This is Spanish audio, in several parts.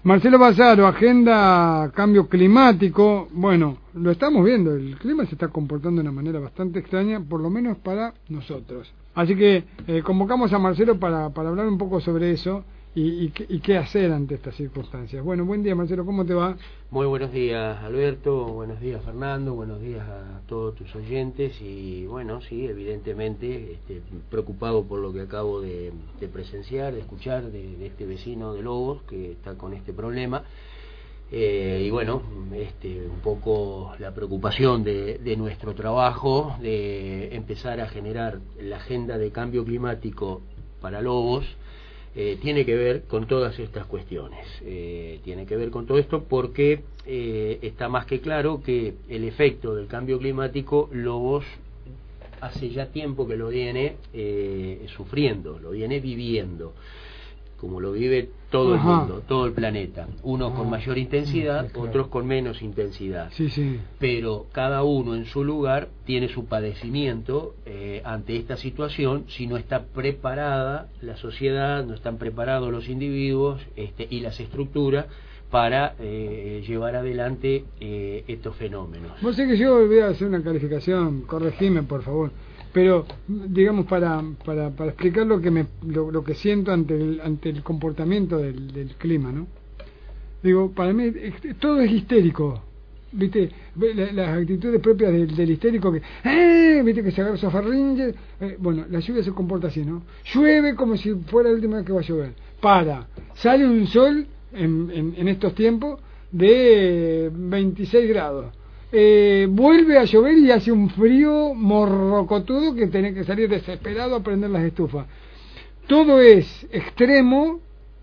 Marcelo Bazzaro, agenda cambio climático. Bueno, lo estamos viendo, el clima se está comportando de una manera bastante extraña, por lo menos para nosotros. Así que convocamos a Marcelo para hablar un poco sobre eso y qué hacer ante estas circunstancias. Bueno, buen día Marcelo, ¿cómo te va? Muy buenos días Alberto, buenos días Fernando, buenos días a todos tus oyentes y bueno, sí, evidentemente preocupado por lo que acabo de presenciar, de escuchar de este vecino de Lobos que está con este problema. Y bueno, un poco la preocupación de nuestro trabajo de empezar a generar la agenda de cambio climático para Lobos. Tiene que ver con todas estas cuestiones, tiene que ver con todo esto porque está más que claro que el efecto del cambio climático Lobos hace ya tiempo que lo viene sufriendo, lo viene viviendo, como lo vive todo el mundo, todo el planeta, unos con mayor intensidad, claro, otros con menos intensidad, sí. Pero cada uno en su lugar tiene su padecimiento ante esta situación si no está preparada la sociedad, no están preparados los individuos y las estructuras para llevar adelante estos fenómenos. Vos sé que yo voy a hacer una calificación, corregime por favor, pero digamos para explicar lo que siento ante el comportamiento del clima, ¿no? Digo, para mí todo es histérico, ¿viste? Las actitudes propias del histérico que ¿viste? Que se agarra su farringe. Bueno, la lluvia se comporta así, ¿no? Llueve como si fuera la última vez que va a llover. Sale un sol en estos tiempos de 26 grados. Vuelve a llover y hace un frío morrocotudo que tenés que salir desesperado a prender las estufas. Todo es extremo,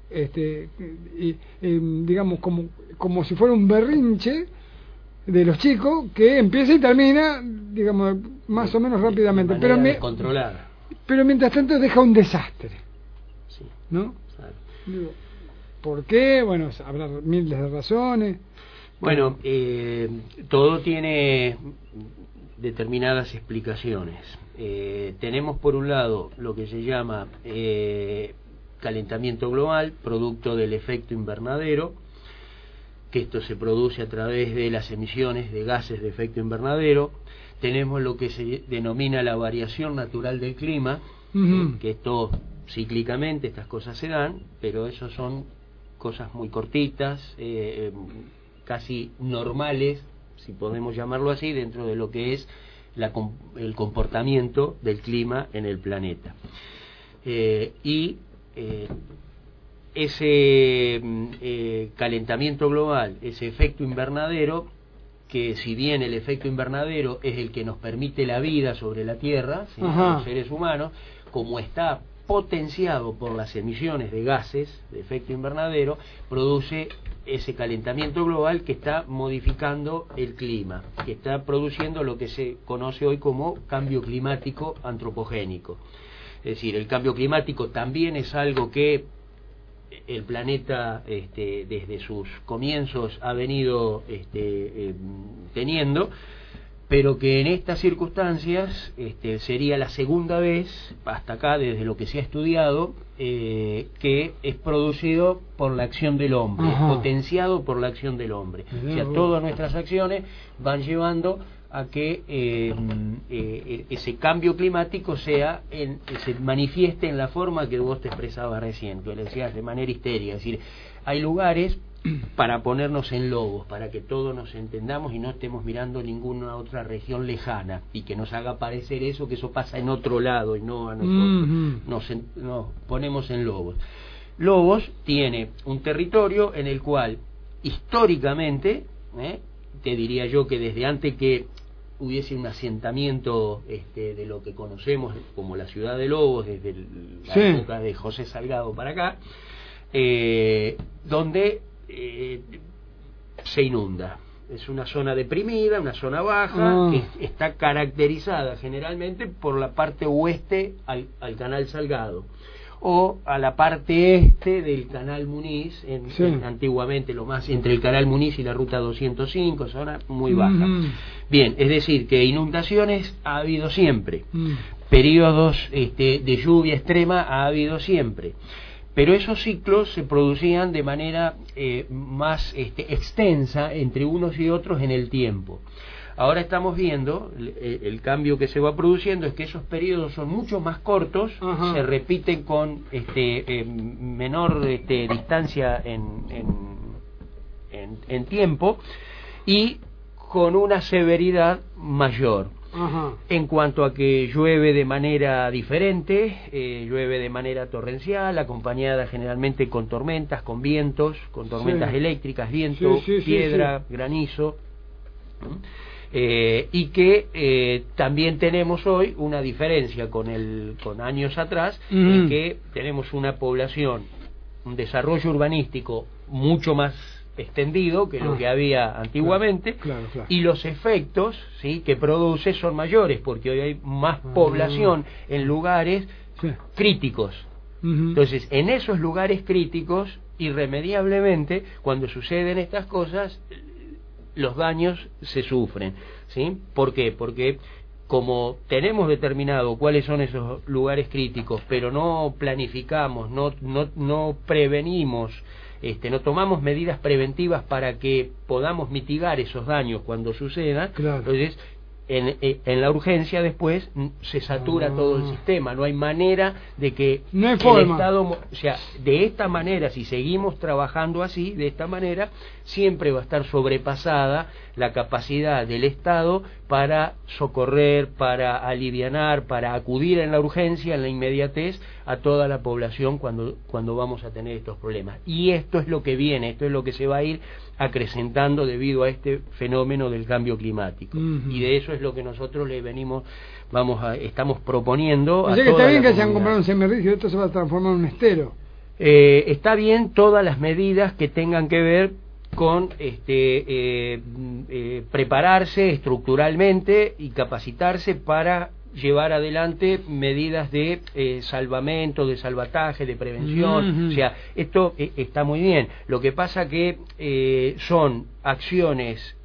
digamos como si fuera un berrinche de los chicos que empieza y termina, digamos, más o menos rápidamente, pero mientras tanto deja un desastre, sí, ¿no? Digo, ¿por qué? Bueno, habrá miles de razones. Bueno, todo tiene determinadas explicaciones. Tenemos por un lado lo que se llama calentamiento global, producto del efecto invernadero, que esto se produce a través de las emisiones de gases de efecto invernadero. Tenemos lo que se denomina la variación natural del clima, que esto cíclicamente estas cosas se dan, pero eso son cosas muy cortitas, casi normales, si podemos llamarlo así, dentro de lo que es el comportamiento del clima en el planeta. Ese calentamiento global, ese efecto invernadero, que si bien el efecto invernadero es el que nos permite la vida sobre la Tierra, ¿sí? Los seres humanos, como está potenciado por las emisiones de gases de efecto invernadero, produce ese calentamiento global que está modificando el clima, que está produciendo lo que se conoce hoy como cambio climático antropogénico. Es decir, el cambio climático también es algo que el planeta desde sus comienzos ha venido teniendo, pero que en estas circunstancias sería la segunda vez hasta acá, desde lo que se ha estudiado, que es producido por la acción del hombre, es potenciado por la acción del hombre. O sea, todas nuestras acciones van llevando a que ese cambio climático se manifieste en la forma que vos te expresabas recién, que le decías de manera histérica. Es decir, hay lugares para ponernos en Lobos, para que todos nos entendamos y no estemos mirando ninguna otra región lejana y que nos haga parecer eso, que eso pasa en otro lado y no a nosotros. Nos ponemos en Lobos. Lobos tiene un territorio en el cual históricamente, te diría yo que desde antes que hubiese un asentamiento de lo que conocemos como la ciudad de Lobos, desde la época de José Salgado para acá, donde se inunda. Es una zona deprimida, una zona baja, que está caracterizada generalmente por la parte oeste al canal Salgado, o a la parte este del canal Muniz, antiguamente lo más entre el canal Muniz y la ruta 205, zona muy baja. Bien, es decir, que inundaciones ha habido siempre, periodos de lluvia extrema ha habido siempre, pero esos ciclos se producían de manera más extensa entre unos y otros en el tiempo. Ahora estamos viendo, el cambio que se va produciendo es que esos periodos son mucho más cortos, se repiten con menor distancia en tiempo y con una severidad mayor. En cuanto a que llueve de manera diferente, llueve de manera torrencial, acompañada generalmente con tormentas, con vientos, con tormentas eléctricas, viento, piedra, granizo. Y que también tenemos hoy una diferencia con años atrás, en que tenemos una población, un desarrollo urbanístico mucho más extendido que lo que había antiguamente, claro. Y los efectos, ¿sí?, que produce son mayores, porque hoy hay más población en lugares críticos. Entonces, en esos lugares críticos, irremediablemente, cuando suceden estas cosas, los daños se sufren, ¿sí? ¿Por qué? Porque como tenemos determinado cuáles son esos lugares críticos, pero no planificamos, no prevenimos, no tomamos medidas preventivas para que podamos mitigar esos daños cuando sucedan, entonces en la urgencia después se satura todo el sistema, no hay manera de que el Estado, o sea, de esta manera, si seguimos trabajando así, de esta manera, siempre va a estar sobrepasada la capacidad del Estado para socorrer, para alivianar, para acudir en la urgencia, en la inmediatez, a toda la población cuando vamos a tener estos problemas. Y esto es lo que viene, esto es lo que se va a ir acrecentando debido a este fenómeno del cambio climático. Y de eso es lo que nosotros le estamos proponiendo. O sea que está bien que hayan comprado un semirrigio, esto se va a transformar en un estero. Está bien todas las medidas que tengan que ver con prepararse estructuralmente y capacitarse para llevar adelante medidas de salvamento, de salvataje, de prevención. O sea, esto está muy bien. Lo que pasa que son acciones,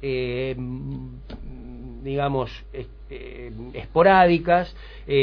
digamos, esporádicas,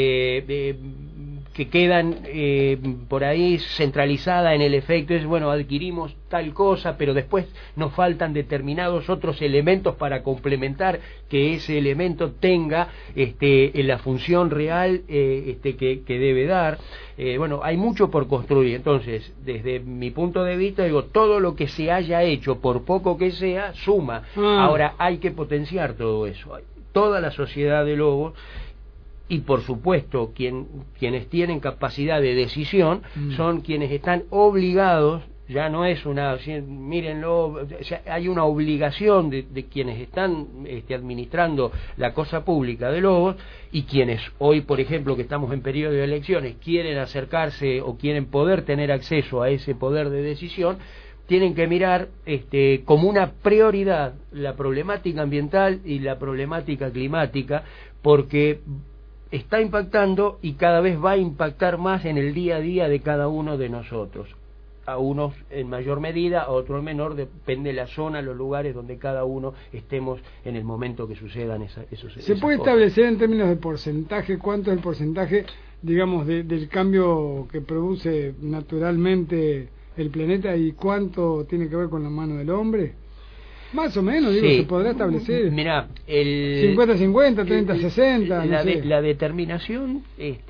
que quedan por ahí centralizadas en el efecto, es bueno, adquirimos tal cosa, pero después nos faltan determinados otros elementos para complementar que ese elemento tenga la función real que debe dar. Bueno, hay mucho por construir. Entonces, desde mi punto de vista, digo, todo lo que se haya hecho, por poco que sea, suma. Ahora hay que potenciar todo eso. Toda la sociedad de lobos y por supuesto quienes tienen capacidad de decisión son quienes están obligados, ya no es mírenlo, o sea, hay una obligación de quienes están administrando la cosa pública de lobos, y quienes hoy, por ejemplo, que estamos en periodo de elecciones, quieren acercarse o quieren poder tener acceso a ese poder de decisión, tienen que mirar como una prioridad la problemática ambiental y la problemática climática, porque está impactando y cada vez va a impactar más en el día a día de cada uno de nosotros. A unos en mayor medida, a otros en menor, depende de la zona, los lugares donde cada uno estemos en el momento que sucedan esos ¿Se puede establecer en términos de porcentaje cuánto es el porcentaje, digamos, del cambio que produce naturalmente el planeta y cuánto tiene que ver con la mano del hombre? Más o menos, digo, se podrá establecer. Mirá, 50-50, 30-60. La determinación,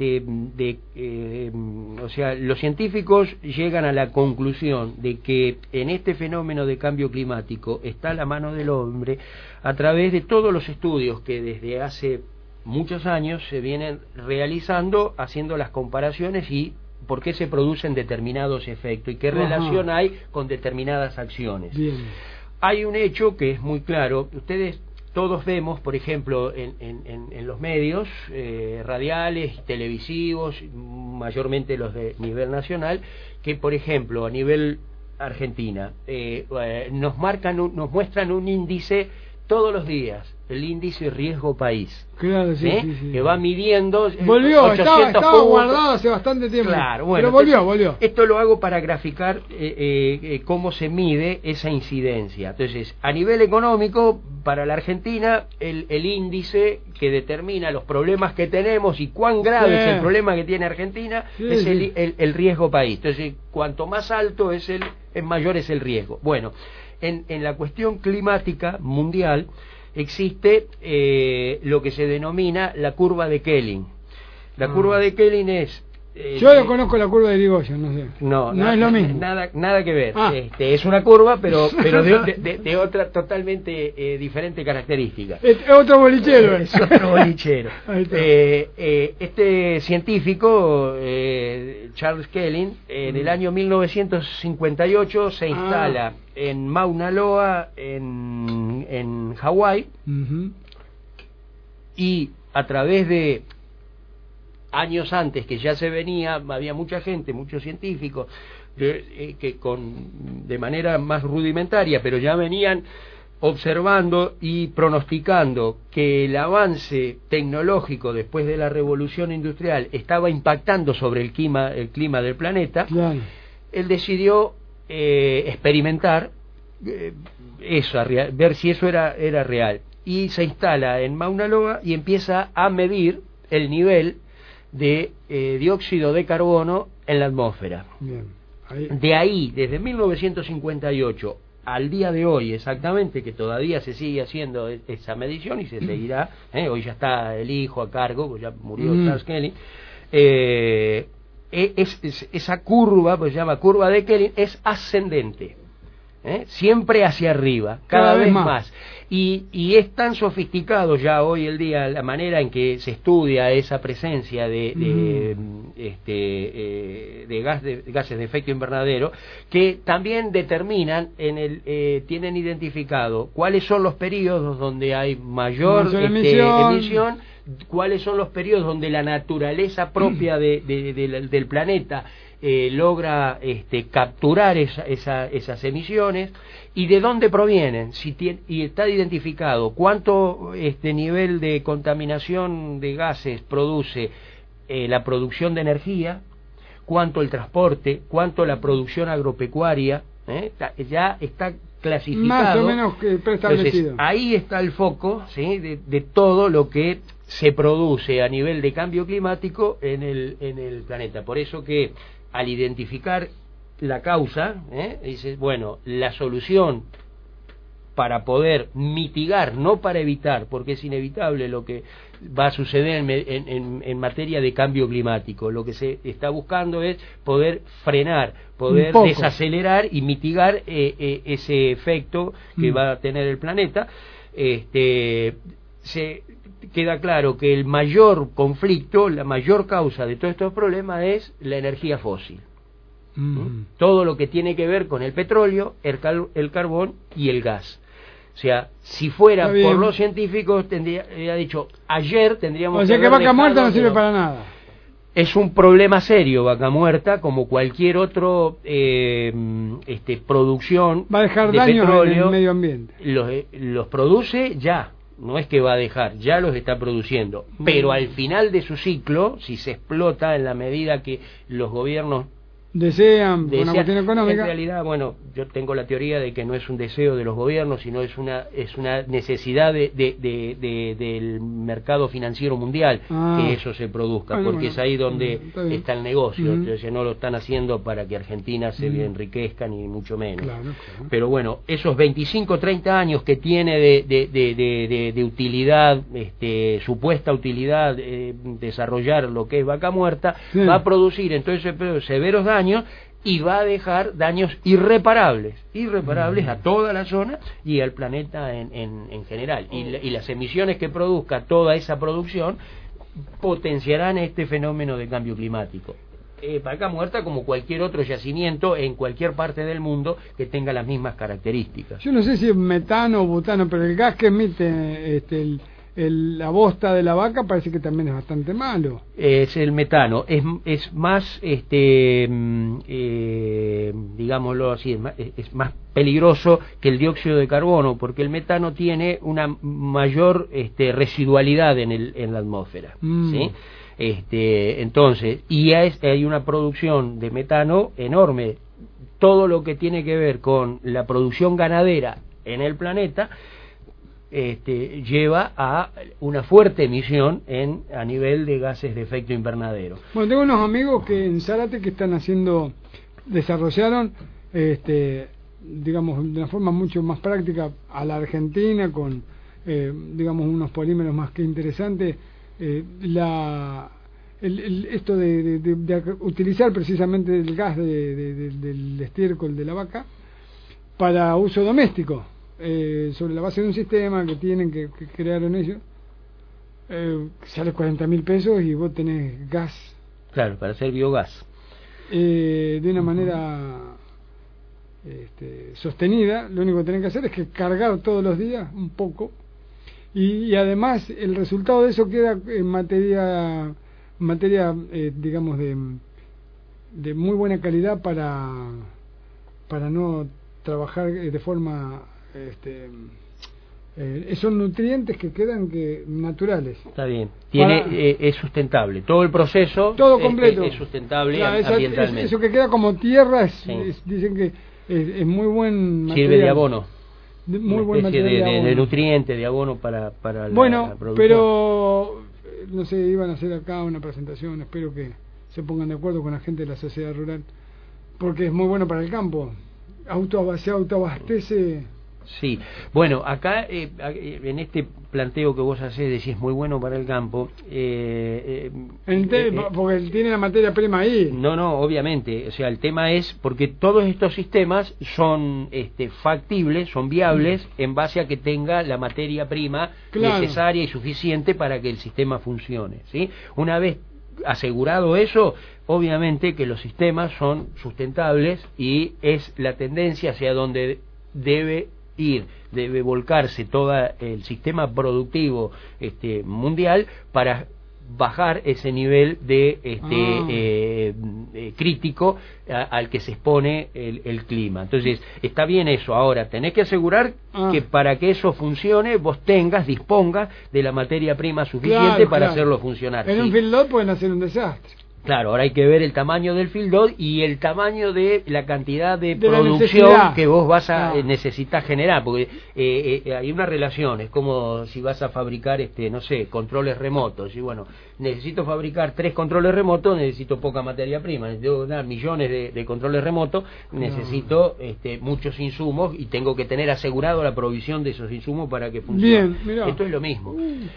o sea, los científicos llegan a la conclusión de que en este fenómeno de cambio climático está la mano del hombre a través de todos los estudios que desde hace muchos años se vienen realizando, haciendo las comparaciones y por qué se producen determinados efectos y qué relación hay con determinadas acciones. Bien. Hay un hecho que es muy claro. Ustedes todos vemos, por ejemplo, en los medios radiales, televisivos, mayormente los de nivel nacional, que por ejemplo a nivel Argentina nos muestran un índice todos los días el índice riesgo país. Claro, sí, sí. Que va midiendo. Volvió, estaba guardado hace bastante tiempo. Claro, bueno, pero volvió. Esto lo hago para graficar cómo se mide esa incidencia. Entonces, a nivel económico, para la Argentina, el índice que determina los problemas que tenemos y cuán grave es el problema que tiene Argentina es el riesgo país. Entonces, cuanto más alto es mayor es el riesgo. Bueno, en la cuestión climática mundial existe lo que se denomina la curva de Kelvin. La curva de Kelvin es... yo lo conozco, la curva de Irigoyen, no sé. No es lo mismo. Nada que ver. Es una curva, pero de otra totalmente diferente característica. Es otro bolichero. Es otro bolichero. Este científico, Charles Kelvin, en el año 1958 se instala en Mauna Loa, en Hawái, y a través de años antes que ya se venía, había mucha gente, muchos científicos que de manera más rudimentaria, pero ya venían observando y pronosticando que el avance tecnológico después de la revolución industrial estaba impactando sobre el clima del planeta. Claro. Él decidió experimentar eso, ver si eso era real, y se instala en Mauna Loa y empieza a medir el nivel de dióxido de carbono en la atmósfera. Bien. De ahí, desde 1958 al día de hoy exactamente, que todavía se sigue haciendo esa medición y se seguirá, hoy ya está el hijo a cargo, pues ya murió Charles Kelvin, esa curva, pues se llama curva de Kelvin, es ascendente, siempre hacia arriba, cada vez más. Y es tan sofisticado ya hoy el día la manera en que se estudia esa presencia de gases de efecto invernadero, que también determinan tienen identificado cuáles son los periodos donde hay mayor emisión, cuáles son los periodos donde la naturaleza propia del planeta logra capturar esas emisiones, y de dónde provienen, y está identificado cuánto nivel de contaminación de gases produce la producción de energía, cuánto el transporte, cuánto la producción agropecuaria, ya está clasificado. Más o menos preestablecido. Entonces, ahí está el foco, ¿sí?, de todo lo que se produce a nivel de cambio climático en el planeta. Por eso que al identificar la causa, dices, bueno, la solución para poder mitigar, no para evitar, porque es inevitable lo que va a suceder en materia de cambio climático. Lo que se está buscando es poder frenar, poder desacelerar y mitigar ese efecto que va a tener el planeta. Se queda claro que el mayor conflicto, la mayor causa de todos estos problemas es la energía fósil. Todo lo que tiene que ver con el petróleo, el carbón y el gas. O sea, si fuera por los científicos, tendría dicho, ayer tendríamos... O sea que Vaca Muerta no sirve para nada. Es un problema serio, Vaca Muerta, como cualquier otro producción va a dejar de daños petróleo, en el medio ambiente. Los produce ya. No es que va a dejar, ya los está produciendo. Pero al final de su ciclo, si se explota en la medida que los gobiernos desean una cuestión económica. En realidad, bueno, yo tengo la teoría de que no es un deseo de los gobiernos, sino es una necesidad del mercado financiero mundial que eso se produzca, porque es ahí donde está el negocio. Entonces no lo están haciendo para que Argentina se enriquezca, ni mucho menos. Claro. Pero bueno, esos 25, 30 años que tiene de utilidad, supuesta utilidad, desarrollar lo que es Vaca Muerta, va a producir entonces severos daños, y va a dejar daños irreparables a toda la zona y al planeta en general. Y las emisiones que produzca toda esa producción potenciarán este fenómeno de cambio climático. Vaca Muerta, como cualquier otro yacimiento en cualquier parte del mundo que tenga las mismas características. Yo no sé si es metano o butano, pero el gas que emite la bosta de la vaca parece que también es bastante malo. Es el metano, es más, digámoslo así, es más peligroso que el dióxido de carbono, porque el metano tiene una mayor residualidad en la atmósfera, ¿sí? Entonces, y hay una producción de metano enorme. Todo lo que tiene que ver con la producción ganadera en el planeta lleva a una fuerte emisión a nivel de gases de efecto invernadero. Bueno, tengo unos amigos que en Zárate que están desarrollaron, digamos, de una forma mucho más práctica a la Argentina con, digamos, unos polímeros más que interesantes, esto de utilizar precisamente el gas del estiércol de la vaca para uso doméstico. Sobre la base de un sistema que tienen que crearon ellos, sale 40.000 pesos y vos tenés gas. Claro, para hacer biogás. De una manera sostenida. Lo único que tenés que hacer es que cargar todos los días un poco. Y además el resultado de eso queda en materia digamos, de muy buena calidad para no trabajar de forma... son nutrientes que quedan naturales. Está bien. Es sustentable. Todo el proceso todo completo. Es sustentable, claro, ambientalmente. Eso que queda como tierra sí. Dicen que es muy buen material. Sirve de abono. Muy buen material de nutriente, de abono para la producción. Pero no sé, iban a hacer acá una presentación, espero que se pongan de acuerdo con la gente de la sociedad rural, porque es muy bueno para el campo. Se autoabastece. Sí, bueno, acá en este planteo que vos hacés de si es muy bueno para el campo, porque tiene la materia prima ahí. No, obviamente, o sea, el tema es porque todos estos sistemas son factibles, son viables en base a que tenga la materia prima necesaria y suficiente para que el sistema funcione, ¿sí? Una vez asegurado eso, obviamente que los sistemas son sustentables y es la tendencia hacia donde debe volcarse todo el sistema productivo mundial para bajar ese nivel de crítico al que se expone el clima. Entonces, está bien eso. Ahora, tenés que asegurar que para que eso funcione, vos dispongas de la materia prima suficiente para hacerlo funcionar. En un feedlot pueden hacer un desastre. Claro, ahora hay que ver el tamaño del feedlot y el tamaño de la cantidad de producción que vos vas a necesitar generar, porque hay una relación, es como si vas a fabricar, no sé, controles remotos, y bueno, necesito fabricar 3 controles remotos, necesito poca materia prima, necesito dar millones de controles remotos, necesito muchos insumos y tengo que tener asegurado la provisión de esos insumos para que funcione. Bien, mirá. Esto es lo mismo.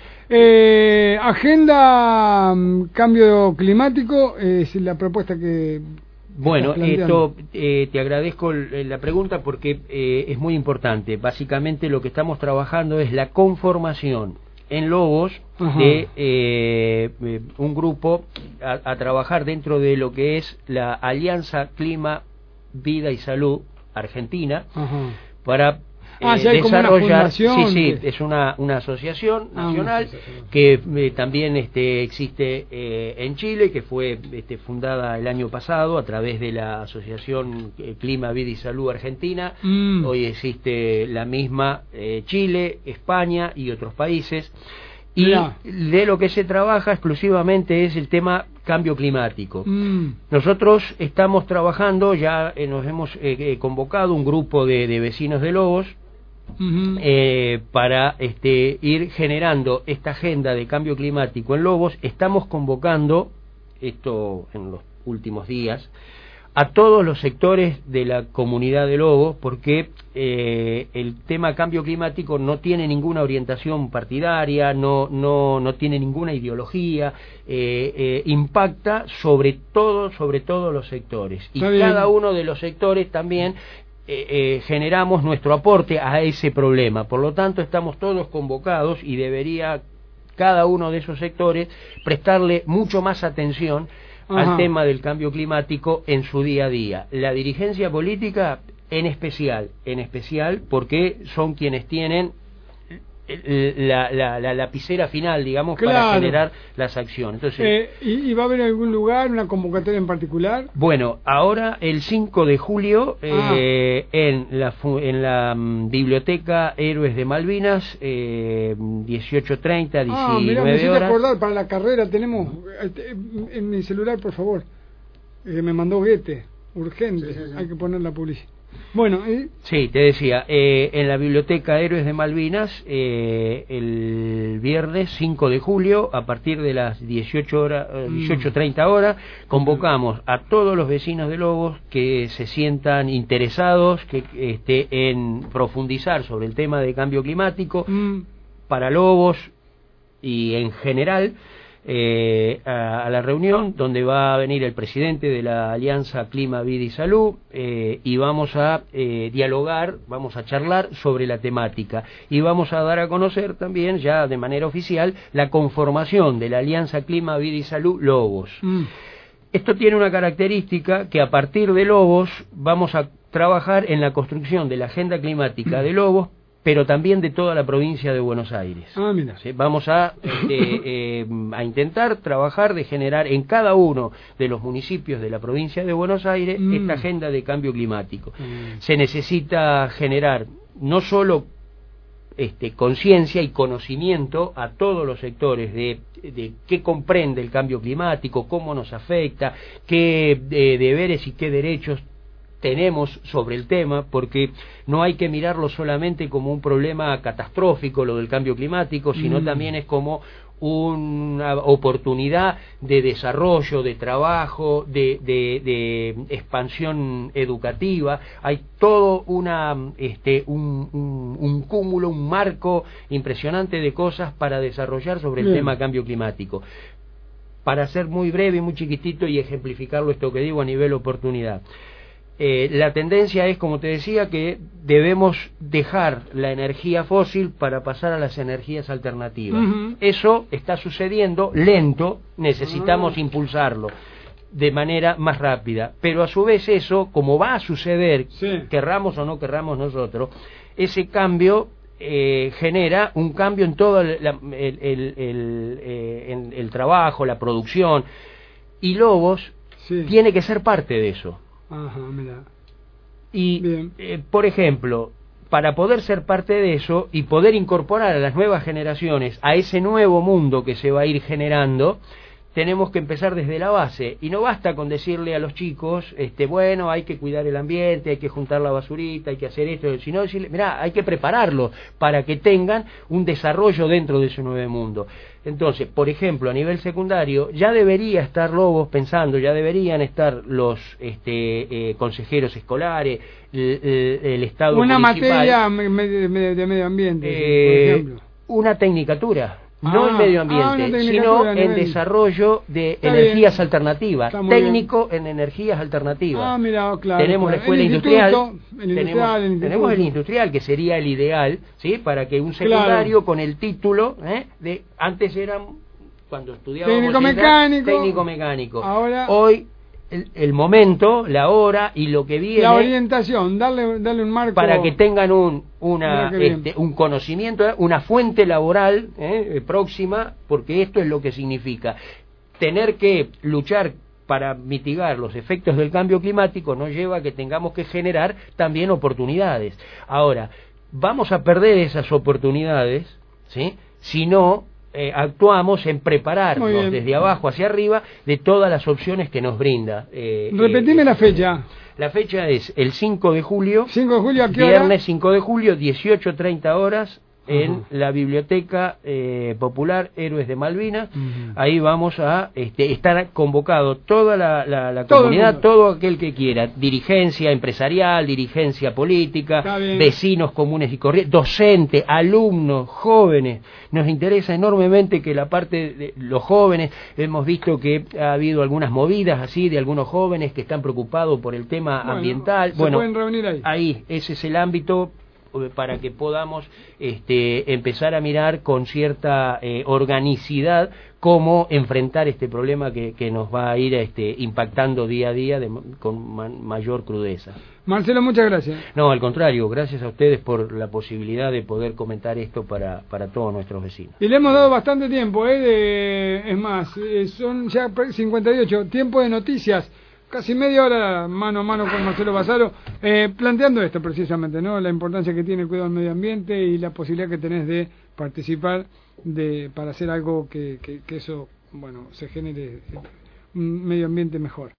Agenda cambio climático es la propuesta que... Bueno, esto te agradezco la pregunta porque es muy importante. Básicamente lo que estamos trabajando es la conformación en Lobos de un grupo a trabajar dentro de lo que es la Alianza Clima, Vida y Salud Argentina para desarrollar. Sí, es una asociación nacional que también existe en Chile, que fue fundada el año pasado a través de la Asociación Clima, Vida y Salud Argentina. Hoy existe la misma Chile, España y otros países. Y de lo que se trabaja exclusivamente es el tema cambio climático. Nosotros estamos trabajando, ya nos hemos convocado un grupo de vecinos de Lobos para ir generando esta agenda de cambio climático en Lobos. Estamos convocando, esto en los últimos días, a todos los sectores de la comunidad de Lobos, porque el tema cambio climático no tiene ninguna orientación partidaria, no tiene ninguna ideología, impacta sobre todos los sectores, y cada uno de los sectores también generamos nuestro aporte a ese problema. Por lo tanto, estamos todos convocados y debería cada uno de esos sectores prestarle mucho más atención al tema del cambio climático en su día a día. La dirigencia política en especial, porque son quienes tienen la lapicera final, digamos, claro, para generar las acciones. Entonces, ¿y va a haber algún lugar, una convocatoria en particular? Bueno, ahora el 5 de julio en la Biblioteca Héroes de Malvinas, 18:30, 19 mirá, me hiciste horas. acordar, para la carrera tenemos en mi celular, por favor, me mandó Goethe, urgente, sí. Hay que poner la publicidad. Bueno, sí, te decía, en la Biblioteca Héroes de Malvinas, el viernes 5 de julio, a partir de las 18:30 horas, convocamos a todos los vecinos de Lobos que se sientan interesados en profundizar sobre el tema de cambio climático para Lobos y en general. A la reunión donde va a venir el presidente de la Alianza Clima, Vida y Salud, y vamos a dialogar, vamos a charlar sobre la temática y vamos a dar a conocer también ya de manera oficial la conformación de la Alianza Clima, Vida y Salud Lobos. Esto tiene una característica que a partir de Lobos vamos a trabajar en la construcción de la agenda climática de Lobos, pero también de toda la provincia de Buenos Aires. Mira. ¿Sí? Vamos a intentar trabajar de generar en cada uno de los municipios de la provincia de Buenos Aires esta agenda de cambio climático. Se necesita generar no solo conciencia y conocimiento a todos los sectores de qué comprende el cambio climático, cómo nos afecta, qué deberes y qué derechos tenemos sobre el tema, porque no hay que mirarlo solamente como un problema catastrófico, lo del cambio climático, sino también es como una oportunidad de desarrollo, de trabajo, de expansión educativa. Hay todo un cúmulo, un marco impresionante de cosas para desarrollar sobre el tema cambio climático. Para ser muy breve y muy chiquitito y ejemplificarlo esto que digo a nivel oportunidad. La tendencia es, como te decía, que debemos dejar la energía fósil para pasar a las energías alternativas. Eso está sucediendo lento, necesitamos impulsarlo de manera más rápida, pero a su vez eso, como va a suceder, querramos o no querramos nosotros, ese cambio genera un cambio en todo el trabajo, la producción, y Lobos tiene que ser parte de eso. Mira. Y, por ejemplo, para poder ser parte de eso y poder incorporar a las nuevas generaciones a ese nuevo mundo que se va a ir generando, tenemos que empezar desde la base, y no basta con decirle a los chicos, bueno, hay que cuidar el ambiente, hay que juntar la basurita, hay que hacer esto, sino decirle, mirá, hay que prepararlos para que tengan un desarrollo dentro de ese nuevo mundo. Entonces, por ejemplo, a nivel secundario, ya debería estar Lobos pensando, ya deberían estar los consejeros escolares, el Estado municipal. Una materia de medio ambiente, por ejemplo. Una tecnicatura. No en medio ambiente, sino en desarrollo de energías alternativas, técnico en energías alternativas. Mira, claro, tenemos la escuela industrial, tenemos el industrial, que sería el ideal, ¿sí? Para que un secundario con el título de antes eran, cuando estudiábamos técnico mecánico. Ahora, hoy el momento, la hora y lo que viene, la orientación, darle un marco para que tengan un conocimiento, una fuente laboral próxima, porque esto es lo que significa tener que luchar para mitigar los efectos del cambio climático. Nos lleva a que tengamos que generar también oportunidades. Ahora, vamos a perder esas oportunidades, ¿sí? Si no actuamos en prepararnos desde abajo hacia arriba de todas las opciones que nos brinda. Repetime la fecha. La fecha es el 5 de julio. 5 de julio, ¿a qué hora? Viernes 5 de julio, 18:30 horas, en la Biblioteca Popular Héroes de Malvinas. Ahí vamos a estar convocado toda la comunidad, todo aquel que quiera, dirigencia empresarial, dirigencia política, vecinos comunes y corrientes, docentes, alumnos, jóvenes. Nos interesa enormemente que la parte de los jóvenes, hemos visto que ha habido algunas movidas así de algunos jóvenes que están preocupados por el tema ambiental. Se pueden reunir ahí. Ahí, ese es el ámbito para que podamos empezar a mirar con cierta organicidad cómo enfrentar este problema que nos va a ir impactando día a día con mayor crudeza. Marcelo, muchas gracias. No, al contrario, gracias a ustedes por la posibilidad de poder comentar esto para todos nuestros vecinos. Y le hemos dado bastante tiempo, es más, son ya 58, tiempo de noticias, casi media hora mano a mano con Marcelo Bassaro, planteando esto precisamente, ¿no? La importancia que tiene el cuidado del medio ambiente y la posibilidad que tenés de participar para hacer algo que eso, bueno, se genere un medio ambiente mejor.